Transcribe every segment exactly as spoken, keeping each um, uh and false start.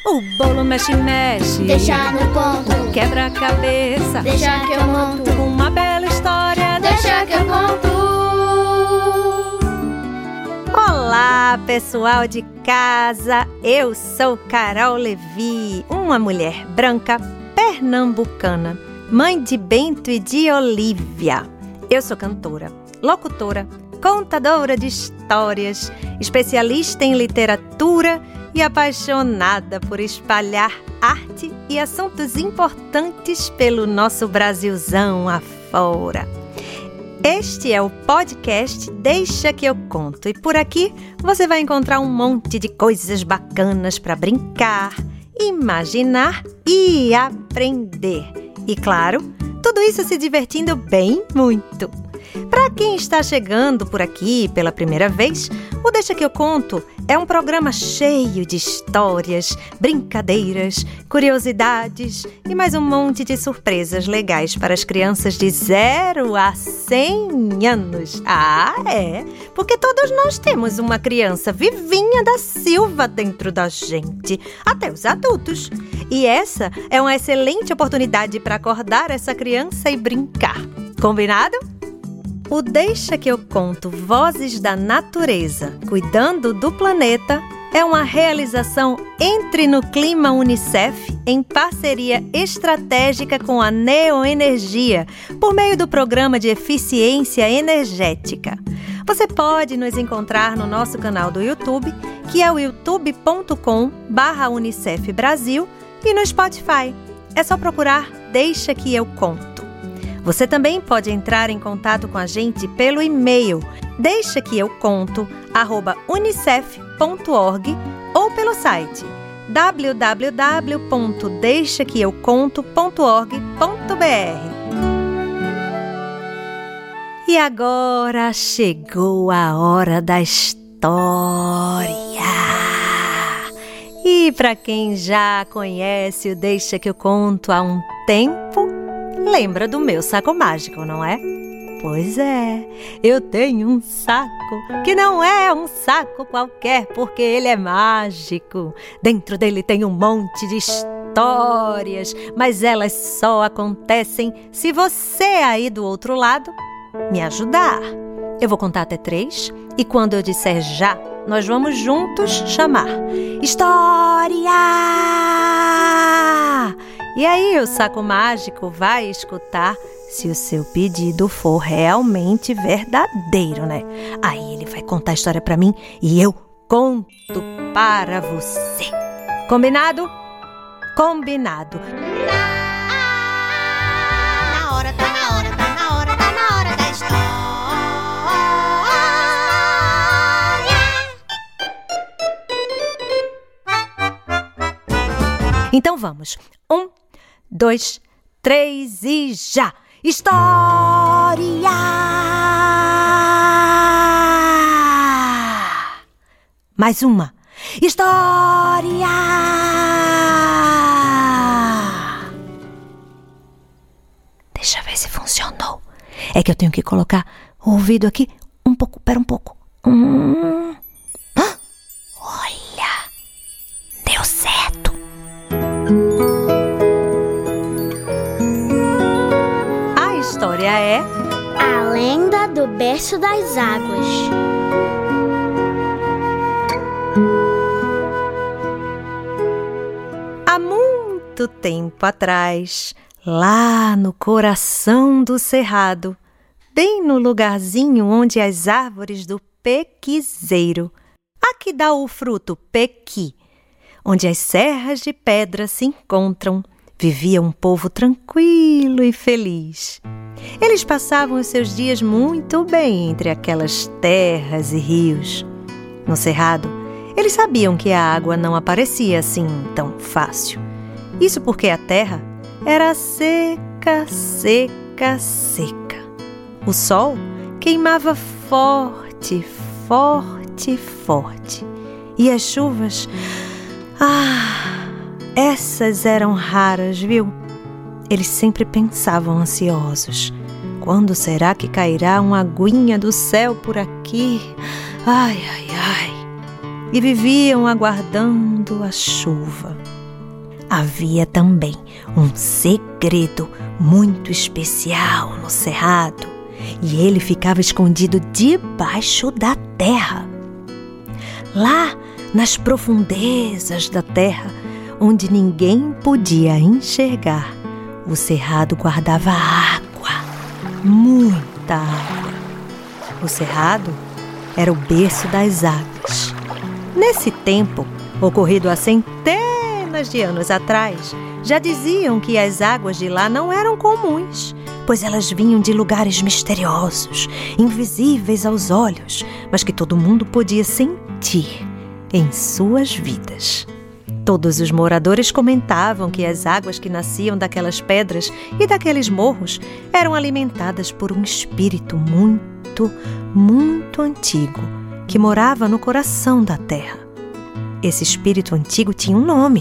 O bolo mexe, mexe, deixa no ponto. Quebra-cabeça, deixa que eu monto. Uma bela história, deixa que eu conto. Olá, pessoal de casa, eu sou Carol Levi, uma mulher branca pernambucana, mãe de Bento e de Olívia. Eu sou cantora, locutora, contadora de histórias, especialista em literatura e apaixonada por espalhar arte e assuntos importantes pelo nosso Brasilzão afora. Este é o podcast Deixa que eu conto, e por aqui você vai encontrar um monte de coisas bacanas para brincar, imaginar e aprender. E claro, tudo isso se divertindo bem muito. Para quem está chegando por aqui pela primeira vez, o Deixa que eu conto é um programa cheio de histórias, brincadeiras, curiosidades e mais um monte de surpresas legais para as crianças de zero a cem anos. Ah, é? Porque todos nós temos uma criança vivinha da Silva dentro da gente, até os adultos. E essa é uma excelente oportunidade para acordar essa criança e brincar. Combinado? O Deixa que eu conto Vozes da Natureza, cuidando do planeta, é uma realização Entre no Clima Unicef, em parceria estratégica com a Neoenergia, por meio do Programa de Eficiência Energética. Você pode nos encontrar no nosso canal do YouTube, que é o youtube ponto com barra Unicef Brasil, e no Spotify. É só procurar Deixa que eu conto. Você também pode entrar em contato com a gente pelo e-mail deixa que eu conto arroba unicef ponto org ou pelo site w w w ponto deixa que eu conto ponto org ponto b r. E agora chegou a hora da história. E para quem já conhece o Deixa que eu conto há um tempo, lembra do meu saco mágico, não é? Pois é, eu tenho um saco que não é um saco qualquer, porque ele é mágico. Dentro dele tem um monte de histórias, mas elas só acontecem se você aí do outro lado me ajudar. Eu vou contar até três e quando eu disser já, nós vamos juntos chamar História! E aí o saco mágico vai escutar se o seu pedido for realmente verdadeiro, né? Aí ele vai contar a história pra mim e eu conto para você. Combinado? Combinado. Na hora, tá na hora, tá na hora, tá na hora da história. Então vamos. Um, dois, três e já! História! Mais uma. História! Deixa eu ver se funcionou. É que eu tenho que colocar o ouvido aqui um pouco. Pera um pouco. Hum. Ah, olha! Deu certo. A história é A Lenda do Berço das Águas. há muito tempo atrás, lá no coração do cerrado, bem no lugarzinho onde as árvores do pequizeiro, aqui dá o fruto pequi, onde as serras de pedra se encontram, vivia um povo tranquilo e feliz. Eles passavam os seus dias muito bem entre aquelas terras e rios. No cerrado, eles sabiam que a água não aparecia assim tão fácil. Isso porque a terra era seca, seca, seca. O sol queimava forte, forte, forte. E as chuvas... Ah, essas eram raras, viu? Eles sempre pensavam ansiosos. Quando será que cairá uma aguinha do céu por aqui? Ai, ai, ai. e viviam aguardando a chuva. Havia também um segredo muito especial no cerrado, e ele ficava escondido debaixo da terra. Lá nas profundezas da terra, onde ninguém podia enxergar, o cerrado guardava água, muita água. O cerrado era o berço das águas. Nesse tempo, ocorrido há centenas de anos atrás, já diziam que as águas de lá não eram comuns, pois elas vinham de lugares misteriosos, invisíveis aos olhos, mas que todo mundo podia sentir em suas vidas. Todos os moradores comentavam que as águas que nasciam daquelas pedras e daqueles morros eram alimentadas por um espírito muito, muito antigo que morava no coração da terra. Esse espírito antigo tinha um nome: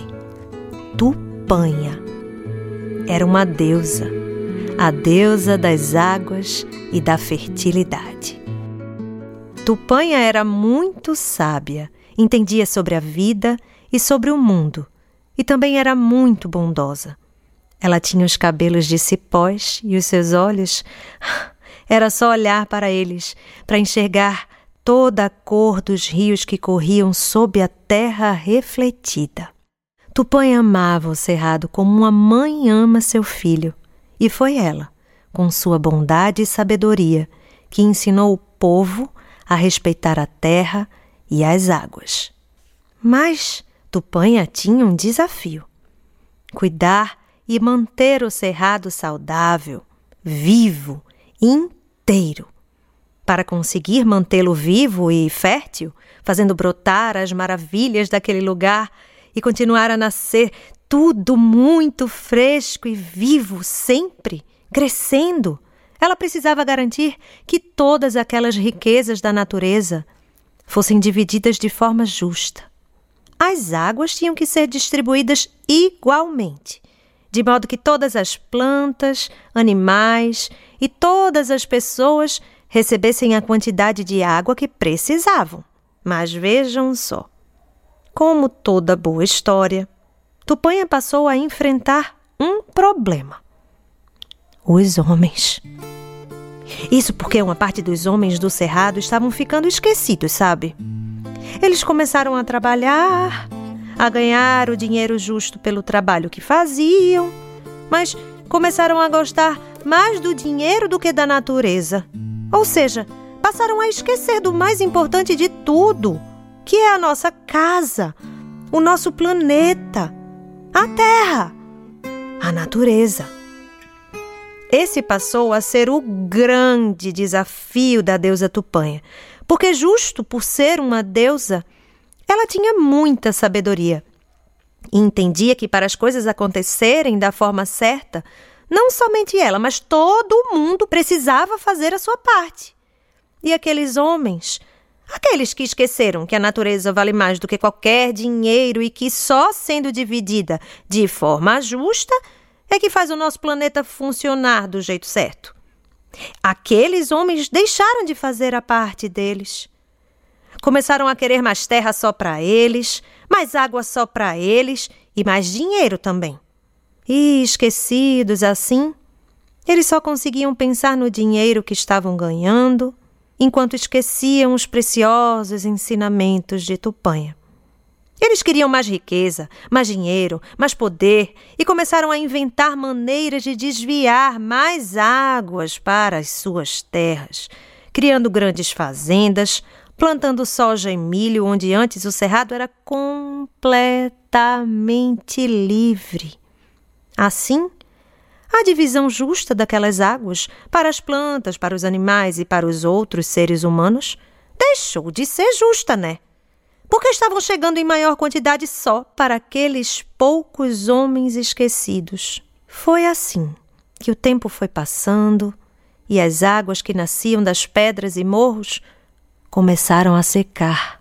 Tupanha. Era uma deusa, a deusa das águas e da fertilidade. Tupanha era muito sábia, entendia sobre a vida e sobre o mundo, e também era muito bondosa. Ela tinha os cabelos de cipós e os seus olhos, era só olhar para eles para enxergar toda a cor dos rios que corriam sob a terra refletida. Tupanha amava o cerrado como uma mãe ama seu filho, e foi ela, com sua bondade e sabedoria, que ensinou o povo a respeitar a terra e as águas. Mas Tupanha tinha um desafio: cuidar e manter o cerrado saudável, vivo, inteiro. Para conseguir mantê-lo vivo e fértil, fazendo brotar as maravilhas daquele lugar e continuar a nascer tudo muito fresco e vivo sempre, crescendo, ela precisava garantir que todas aquelas riquezas da natureza fossem divididas de forma justa. As águas tinham que ser distribuídas igualmente, de modo que todas as plantas, animais e todas as pessoas recebessem a quantidade de água que precisavam. Mas vejam só, como toda boa história, Tupanha passou a enfrentar um problema: os homens. Isso porque uma parte dos homens do cerrado estavam ficando esquecidos, sabe? Eles começaram a trabalhar, a ganhar o dinheiro justo pelo trabalho que faziam, mas começaram a gostar mais do dinheiro do que da natureza. Ou seja, passaram a esquecer do mais importante de tudo, que é a nossa casa, o nosso planeta, a Terra, a natureza. Esse passou a ser o grande desafio da deusa Tupanha, porque justo por ser uma deusa, ela tinha muita sabedoria e entendia que para as coisas acontecerem da forma certa, não somente ela, mas todo mundo precisava fazer a sua parte. E aqueles homens, aqueles que esqueceram que a natureza vale mais do que qualquer dinheiro e que só sendo dividida de forma justa é que faz o nosso planeta funcionar do jeito certo. Aqueles homens deixaram de fazer a parte deles. Começaram a querer mais terra só para eles, mais água só para eles e mais dinheiro também. E, esquecidos assim, eles só conseguiam pensar no dinheiro que estavam ganhando, enquanto esqueciam os preciosos ensinamentos de Tupanha. Eles queriam mais riqueza, mais dinheiro, mais poder e começaram a inventar maneiras de desviar mais águas para as suas terras, criando grandes fazendas, plantando soja e milho onde antes o cerrado era completamente livre. Assim, a divisão justa daquelas águas para as plantas, para os animais e para os outros seres humanos deixou de ser justa, né? Porque estavam chegando em maior quantidade só para aqueles poucos homens esquecidos. Foi assim que o tempo foi passando e as águas que nasciam das pedras e morros começaram a secar.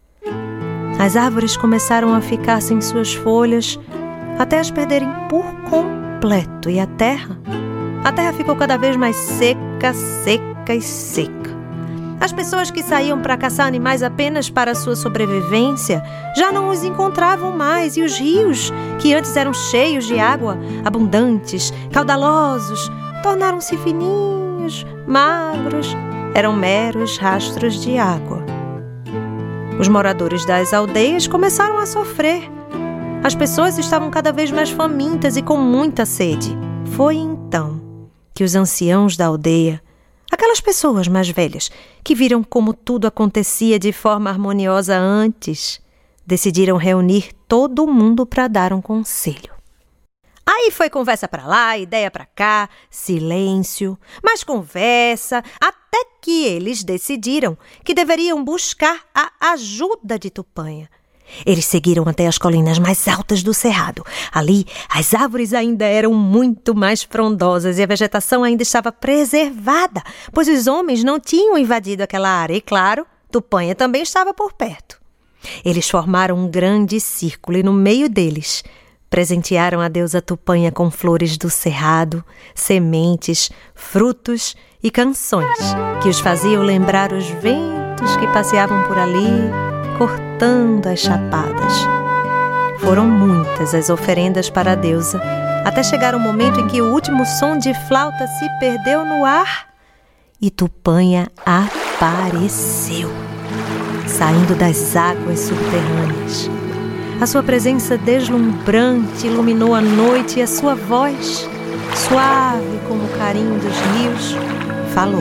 As árvores começaram a ficar sem suas folhas até as perderem por completo, e a terra, a terra ficou cada vez mais seca, seca e seca. As pessoas que saíam para caçar animais apenas para sua sobrevivência já não os encontravam mais, e os rios, que antes eram cheios de água, abundantes, caudalosos, tornaram-se fininhos, magros, eram meros rastros de água. Os moradores das aldeias começaram a sofrer. As pessoas estavam cada vez mais famintas e com muita sede. Foi então que os anciãos da aldeia, aquelas pessoas mais velhas que viram como tudo acontecia de forma harmoniosa antes, decidiram reunir todo mundo para dar um conselho. Aí foi conversa para lá, ideia para cá, silêncio, mais conversa, até que eles decidiram que deveriam buscar a ajuda de Tupanha. Eles seguiram até as colinas mais altas do cerrado. Ali, as árvores ainda eram muito mais frondosas e a vegetação ainda estava preservada, pois os homens não tinham invadido aquela área e, claro, Tupanha também estava por perto. Eles formaram um grande círculo e, no meio deles, presentearam a deusa Tupanha com flores do cerrado, sementes, frutos e canções que os faziam lembrar os ventos que passeavam por ali, cortando as chapadas. Foram muitas as oferendas para a deusa, até chegar o momento em que o último som de flauta se perdeu no ar e Tupanha apareceu, saindo das águas subterrâneas. A sua presença deslumbrante iluminou a noite e a sua voz, suave como o carinho dos rios, falou: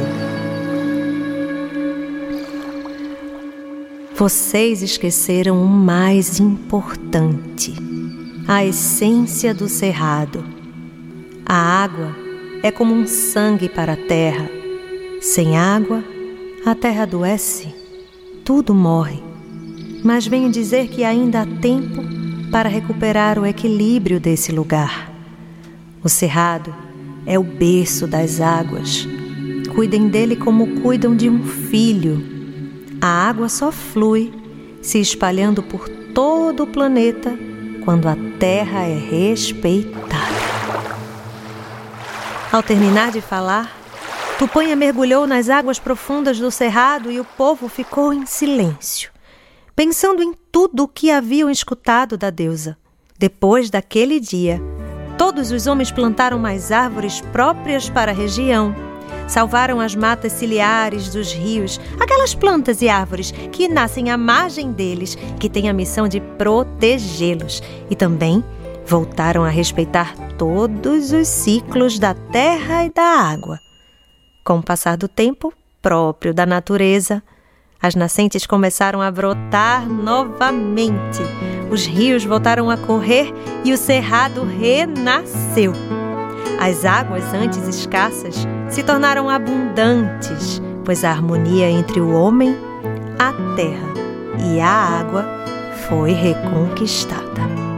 vocês esqueceram o mais importante, a essência do cerrado. A água é como um sangue para a terra. Sem água, a terra adoece, tudo morre. Mas venho dizer que ainda há tempo para recuperar o equilíbrio desse lugar. O cerrado é o berço das águas. Cuidem dele como cuidam de um filho. A água só flui, se espalhando por todo o planeta, quando a terra é respeitada. Ao terminar de falar, Tupanha mergulhou nas águas profundas do cerrado e o povo ficou em silêncio, pensando em tudo o que haviam escutado da deusa. Depois daquele dia, todos os homens plantaram mais árvores próprias para a região, salvaram as matas ciliares dos rios, aquelas plantas e árvores que nascem à margem deles, que têm a missão de protegê-los, e também voltaram a respeitar todos os ciclos da terra e da água. Com o passar do tempo, próprio da natureza, as nascentes começaram a brotar novamente, os rios voltaram a correr e o cerrado renasceu. As águas antes escassas se tornaram abundantes, pois a harmonia entre o homem, a terra e a água foi reconquistada.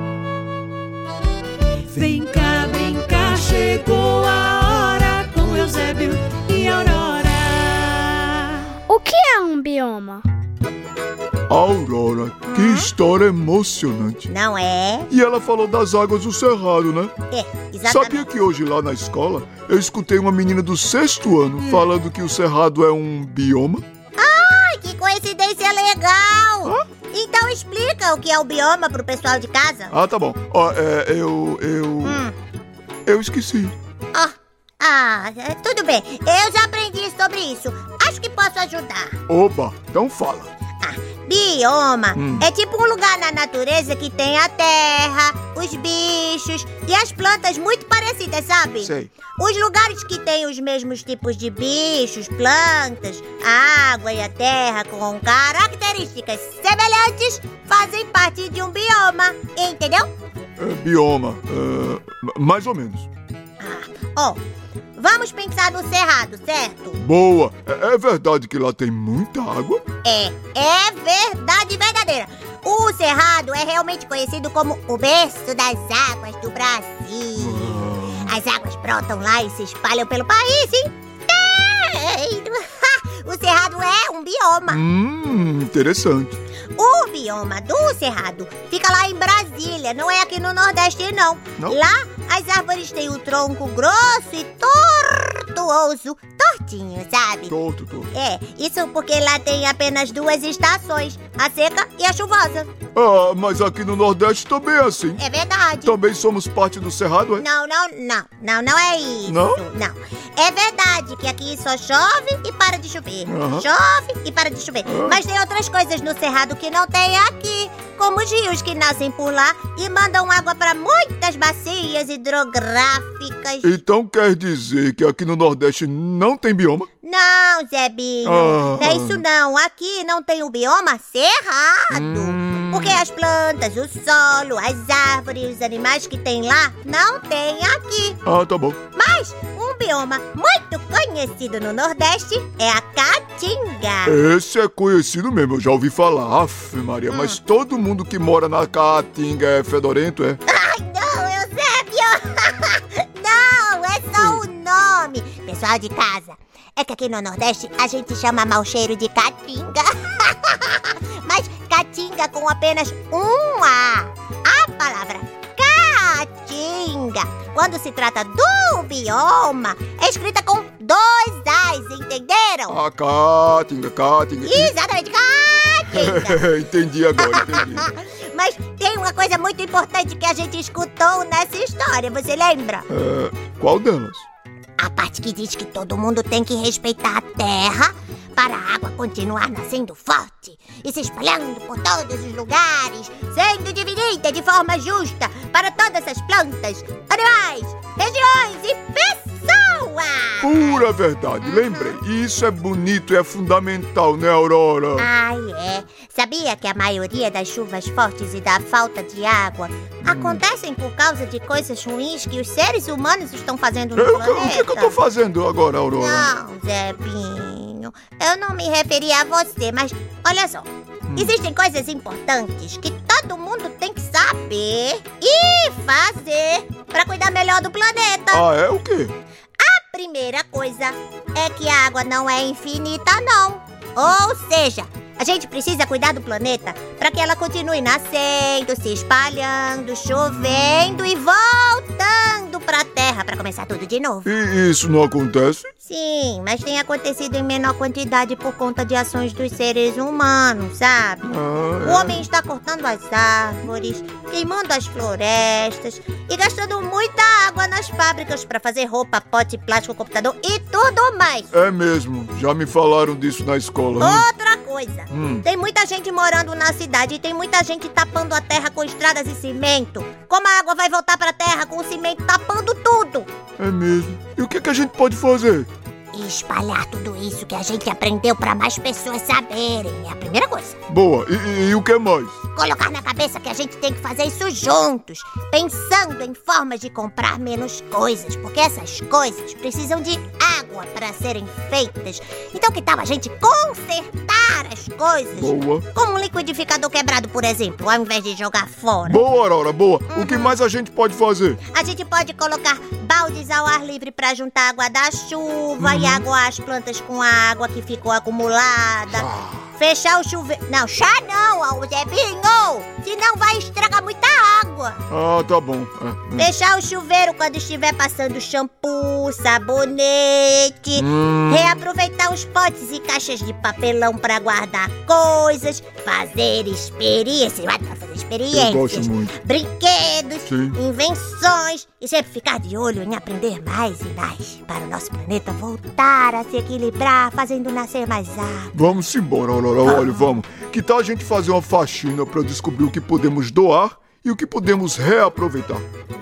Vem cá brincar, chegou a hora com Eusébio e Aurora. O que é um bioma? Aurora, que história emocionante. Não é? E ela falou das águas do cerrado, né? É, exatamente. Sabia que hoje lá na escola eu escutei uma menina do sexto ano hum. falando que o cerrado é um bioma? Ai, que coincidência legal! Hã? Então explica o que é o bioma pro pessoal de casa. Ah, tá bom. Ó, é, eu... eu... Hum. Eu esqueci. Ó, ah, tudo bem. Eu já aprendi sobre isso. Acho que posso ajudar. Oba, então fala. Ah, bioma hum. é tipo um lugar na natureza que tem a terra, os bichos e as plantas muito parecidas, sabe? Sei. Os lugares que têm os mesmos tipos de bichos, plantas, a água e a terra com características semelhantes fazem parte de um bioma, entendeu? É, bioma, é, mais ou menos. Ah, ó, vamos pensar no cerrado, certo? Boa! É, é verdade que lá tem muita água? É, é verdade verdadeira. O cerrado é realmente conhecido como o berço das águas do Brasil. Ah. As águas brotam lá e se espalham pelo país, hein? O cerrado é um bioma. Hum, interessante. O bioma do cerrado fica lá em Brasília, não é aqui no Nordeste, não. Não? Lá, as árvores têm o tronco grosso e torto, sinuoso, tortinho, sabe? Torto, torto. É, isso porque lá tem apenas duas estações, a seca e a chuvosa. Ah, mas aqui no Nordeste também é assim. É verdade. Também somos parte do Cerrado, é? Não, não, não, não, não é isso. Não? Não. É verdade que aqui só chove e para de chover. Aham. Chove e para de chover. Ah. Mas tem outras coisas no Cerrado que não tem aqui, como os rios que nascem por lá e mandam água para muitas bacias hidrográficas. Então quer dizer que aqui no Nordeste não tem bioma? Não, Zebinho, Ah. não é isso não. Aqui não tem o bioma cerrado. Hum. Porque as plantas, o solo, as árvores e os animais que tem lá não tem aqui. Ah, tá bom. Mas um bioma muito conhecido no Nordeste é a Caatinga. Esse é conhecido mesmo, eu já ouvi falar. Aff, Maria, Hum. mas todo mundo que mora na Caatinga é fedorento, é? Ai, não, Eusébio! Não, é só o nome. Pessoal de casa, é que aqui no Nordeste a gente chama mau cheiro de Caatinga. Mas Caatinga com apenas um A. A palavra Caatinga, quando se trata do bioma, é escrita com dois As, entenderam? Ah, Caatinga, Caatinga. Exatamente, Caatinga. Entendi agora, entendi. Mas tem uma coisa muito importante que a gente escutou nessa história, você lembra? É, qual delas? A parte que diz que todo mundo tem que respeitar a terra para a água continuar nascendo forte e se espalhando por todos os lugares, sendo dividida de forma justa para todas as plantas, animais, regiões e pessoas. Pura verdade, lembrei. Isso é bonito e é fundamental, né, Aurora? Ai, é. Sabia que a maioria das chuvas fortes e da falta de água acontecem por causa de coisas ruins que os seres humanos estão fazendo no Eu- planeta? o que, que eu tô fazendo agora, Aurora? Não, Zebinho, eu não me referi a você, mas olha só. Existem coisas importantes que todo mundo tem que saber e fazer para cuidar melhor do planeta. Ah, é o quê? A primeira coisa é que a água não é infinita, não. Ou seja, a gente precisa cuidar do planeta para que ela continue nascendo, se espalhando, chovendo e voltando para a Terra para começar tudo de novo. E isso não acontece? Sim, mas tem acontecido em menor quantidade por conta de ações dos seres humanos, sabe? Ah, O homem está cortando as árvores, queimando as florestas e gastando muita água nas fábricas para fazer roupa, pote, plástico, computador e tudo mais. é mesmo. Já me falaram disso na escola. Hum. Outra coisa, Hum. tem muita gente morando na cidade e tem muita gente tapando a terra com estradas e cimento. Como a água vai voltar para a terra com o cimento tapando tudo? É mesmo. E o que, que a gente pode fazer? E espalhar tudo isso que a gente aprendeu para mais pessoas saberem. É a primeira coisa. Boa. E, e- e o que mais? Colocar na cabeça que a gente tem que fazer isso juntos, pensando em formas de comprar menos coisas, porque essas coisas precisam de água para serem feitas. Então que tal a gente consertar as coisas? Boa. Como um liquidificador quebrado, por exemplo, ao invés de jogar fora. Boa, Aurora, boa. O que mais a gente pode fazer? A gente pode colocar baldes ao ar livre para juntar água da chuva e aguar as plantas com a água que ficou acumulada. Fechar o chuveiro... Não, chá não, Zebinho! Senão vai estragar muita água. Ah, tá bom. É, hum. Fechar o chuveiro quando estiver passando shampoo, sabonete. Hum. Reaproveitar os potes e caixas de papelão para guardar coisas. Fazer experiências. Vai pra fazer Eu experiências. gosto muito. Brinquedos, Sim. invenções e sempre ficar de olho em aprender mais e mais para o nosso planeta voltar a se equilibrar, fazendo nascer mais água. Vamos embora, Aurora. Olha, vamos. Que tal a gente fazer uma faxina para descobrir o que podemos doar e o que podemos reaproveitar?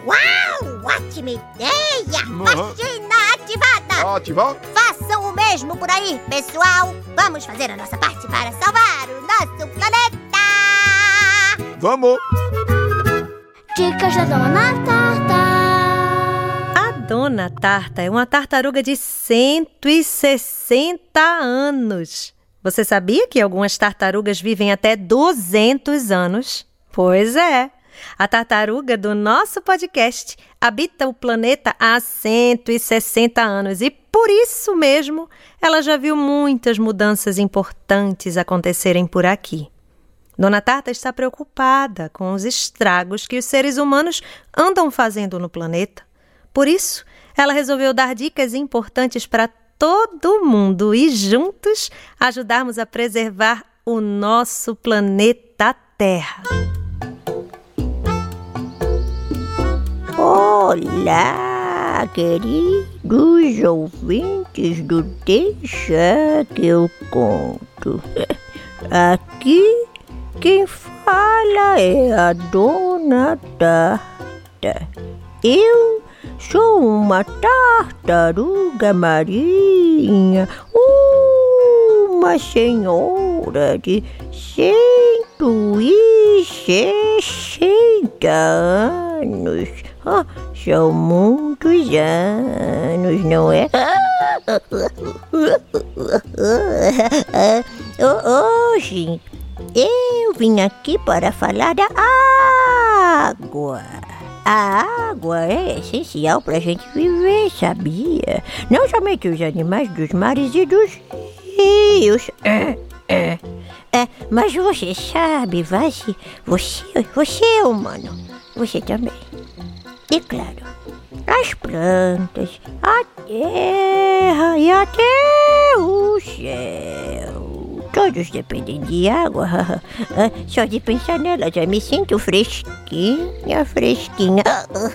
Uau! Ótima ideia! Uhum. Faxina ativada! Ativar? Façam o mesmo por aí, pessoal! Vamos fazer a nossa parte para salvar o nosso planeta! Vamos! Dicas da Dona Tarta. A Dona Tarta é uma tartaruga de cento e sessenta anos. Você sabia que algumas tartarugas vivem até duzentos anos? Pois é. A tartaruga do nosso podcast habita o planeta há cento e sessenta anos e, por isso mesmo, ela já viu muitas mudanças importantes acontecerem por aqui. Dona Tarta está preocupada com os estragos que os seres humanos andam fazendo no planeta. Por isso, ela resolveu dar dicas importantes para todo mundo e juntos ajudarmos a preservar o nosso planeta Terra. Olá, queridos ouvintes do Deixa que eu conto. Aqui quem fala é a Dona Tarta. Eu sou uma tartaruga marinha, uma senhora de cento e sessenta anos. Ah, são muitos anos, não é? Hoje eu vim aqui para falar da água. A água é essencial para a gente viver, sabia? Não somente os animais dos mares e dos rios. É, é, é, mas você sabe, Vase, você, você é humano, você também. E claro, as plantas, a terra e até o céu, todos dependem de água. Só de pensar nela já me sinto fresquinha, fresquinha.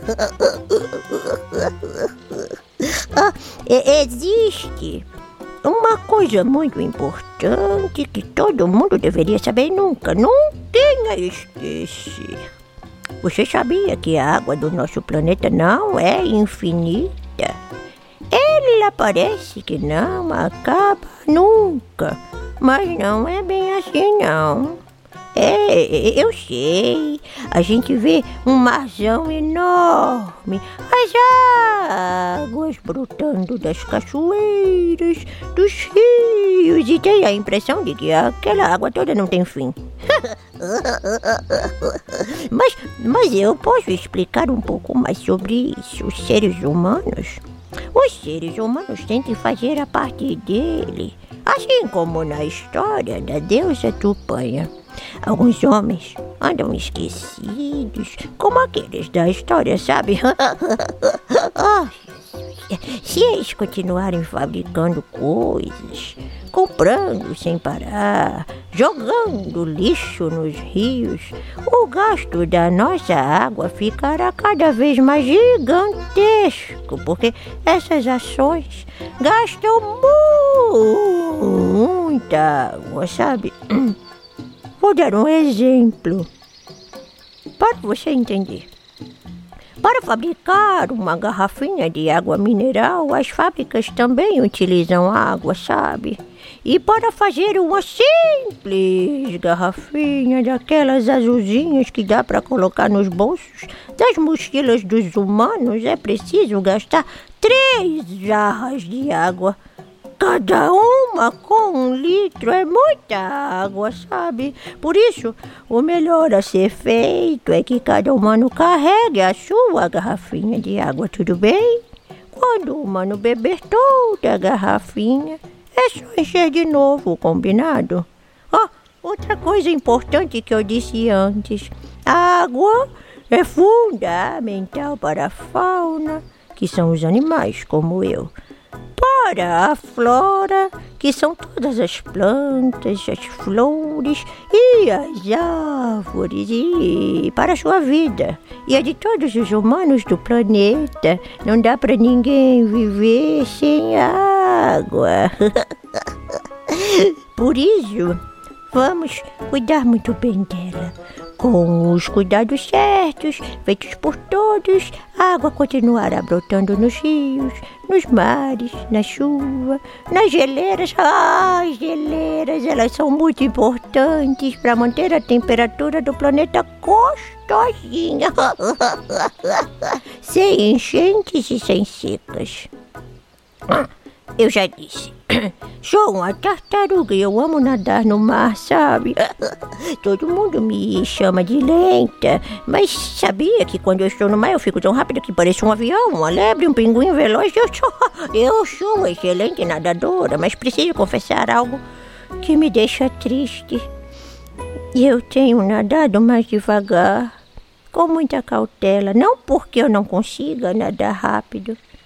Existe uma coisa muito importante que todo mundo deveria saber e nunca, nunca esquecer. Você sabia que a água do nosso planeta não é infinita? Ela parece que não acaba nunca, mas não é bem assim não. É, eu sei, a gente vê um marzão enorme, as águas brotando das cachoeiras, dos rios, e tem a impressão de que aquela água toda não tem fim. mas, mas eu posso explicar um pouco mais sobre isso. Os seres humanos, os seres humanos têm que fazer a parte dele, assim como na história da deusa Tupã. Alguns homens andam esquecidos, como aqueles da história, sabe? Oh, Jesus. Se eles continuarem fabricando coisas, comprando sem parar, jogando lixo nos rios, o gasto da nossa água ficará cada vez mais gigantesco, porque essas ações gastam muita água, sabe? Vou dar um exemplo para você entender. Para fabricar uma garrafinha de água mineral, as fábricas também utilizam água, sabe? E para fazer uma simples garrafinha daquelas azulzinhas que dá para colocar nos bolsos das mochilas dos humanos, é preciso gastar três jarras de água. Cada uma com um litro é muita água, sabe? Por isso, o melhor a ser feito é que cada humano carregue a sua garrafinha de água, tudo bem? Quando o humano beber toda a garrafinha, é só encher de novo, combinado? Oh, outra coisa importante que eu disse antes, a água é fundamental para a fauna, que são os animais como eu. Para a flora, que são todas as plantas, as flores e as árvores, e para a sua vida e a de todos os humanos do planeta. Não dá para ninguém viver sem água. Por isso, vamos cuidar muito bem dela. Com os cuidados certos, feitos por todos, a água continuará brotando nos rios, nos mares, na chuva, nas geleiras. Ah, as geleiras, elas são muito importantes para manter a temperatura do planeta gostosinha, sem enchentes e sem secas. Eu já disse, sou uma tartaruga e eu amo nadar no mar, sabe? Todo mundo me chama de lenta, mas sabia que quando eu estou no mar eu fico tão rápida que pareço um avião, uma lebre, um pinguim veloz. Eu sou, eu sou uma excelente nadadora, mas preciso confessar algo que me deixa triste. Eu tenho nadado mais devagar, com muita cautela, não porque eu não consiga nadar rápido,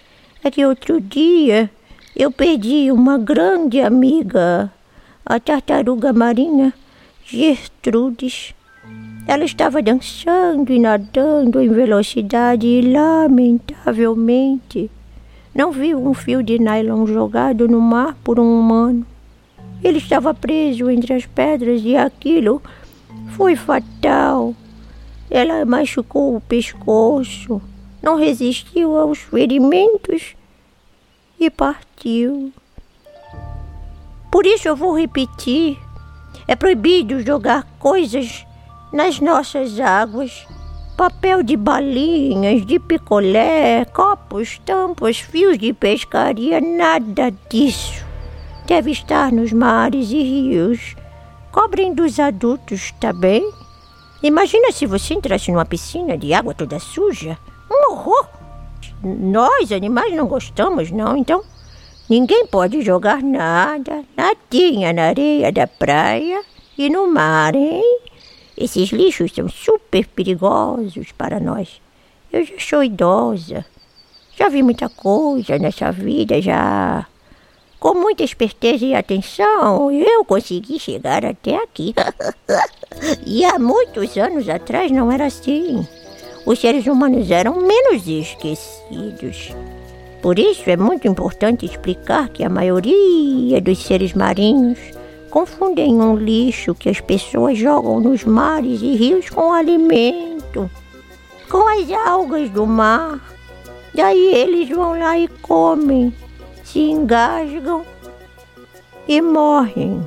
É que outro dia eu perdi uma grande amiga, a tartaruga marinha Gertrudes. Ela estava dançando e nadando em velocidade e, lamentavelmente, não viu um fio de nylon jogado no mar por um humano. Ele estava preso entre as pedras e aquilo foi fatal. Ela machucou o pescoço, não resistiu aos ferimentos e partiu. Por isso eu vou repetir. É proibido jogar coisas nas nossas águas. Papel de balinhas, de picolé, copos, tampas, fios de pescaria, nada disso deve estar nos mares e rios. Cobrem dos adultos, tá bem? Imagina se você entrasse numa piscina de água toda suja. Um horror! Nós, animais, não gostamos, não. Então, ninguém pode jogar nada, nadinha na areia da praia e no mar, hein? Esses lixos são super perigosos para nós. Eu já sou idosa. Já vi muita coisa nessa vida, já. Com muita esperteza e atenção, eu consegui chegar até aqui. E há muitos anos atrás não era assim. Os seres humanos eram menos esquecidos. Por isso é muito importante explicar que a maioria dos seres marinhos confundem um lixo que as pessoas jogam nos mares e rios com alimento, com as algas do mar. Daí eles vão lá e comem, se engasgam e morrem.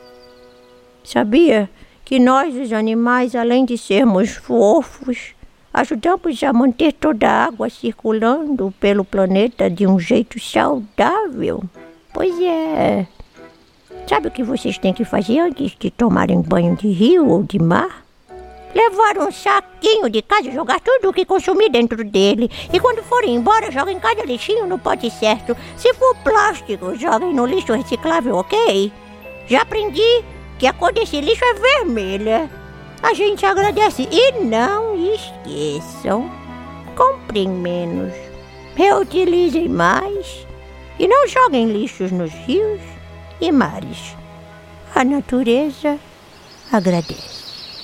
Sabia que nós, os animais, além de sermos fofos, ajudamos a manter toda a água circulando pelo planeta de um jeito saudável? Pois é. Sabe o que vocês têm que fazer antes de tomarem banho de rio ou de mar? Levar um saquinho de casa e jogar tudo o que consumir dentro dele. E quando forem embora, joguem cada lixinho no pote certo. Se for plástico, joguem no lixo reciclável, ok? Já aprendi que a cor desse lixo é vermelha. A gente agradece. E não esqueçam, comprem menos, reutilizem mais e não joguem lixos nos rios e mares. A natureza agradece.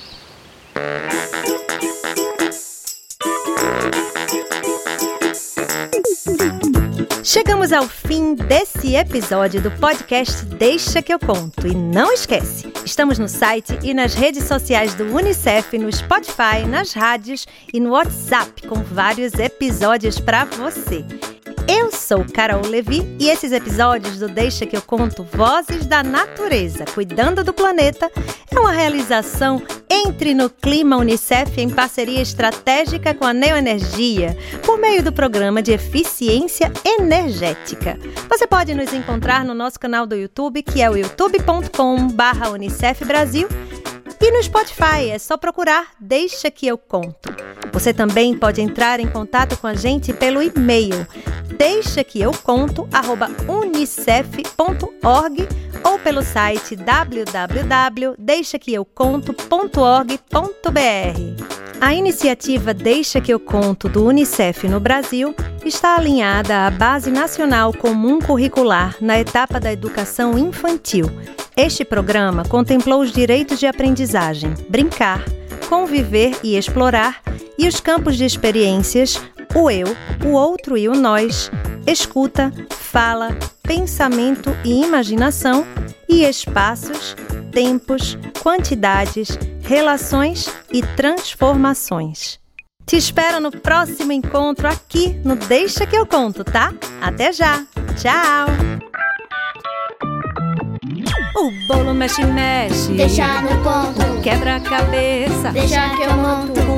Chegamos ao fim desse episódio do podcast Deixa que eu conto. E não esquece, estamos no site e nas redes sociais do Unicef, no Spotify, nas rádios e no WhatsApp, com vários episódios para você. Eu sou Carol Levi e esses episódios do Deixa que eu conto, Vozes da Natureza, Cuidando do Planeta, é uma realização Entre no Clima Unicef em parceria estratégica com a Neoenergia, por meio do Programa de Eficiência Energética. Você pode nos encontrar no nosso canal do YouTube, que é o youtube ponto com barra Unicef Brasil, e no Spotify é só procurar Deixa que eu conto. Você também pode entrar em contato com a gente pelo e-mail deixa que eu conto arroba unicef ponto org ou pelo site w w w ponto deixa que eu conto ponto org ponto b r. A iniciativa Deixa que eu conto do Unicef no Brasil está alinhada à Base Nacional Comum Curricular na etapa da educação infantil. Este programa contemplou os direitos de aprendizagem, brincar, conviver e explorar, e os campos de experiências, o eu, o outro e o nós, escuta, fala, pensamento e imaginação, e espaços, tempos, quantidades, relações e transformações. Te espero no próximo encontro aqui no Deixa que eu conto, tá? Até já! Tchau! O bolo mexe, mexe. Deixa no ponto. Quebra a cabeça. Deixa que eu monto.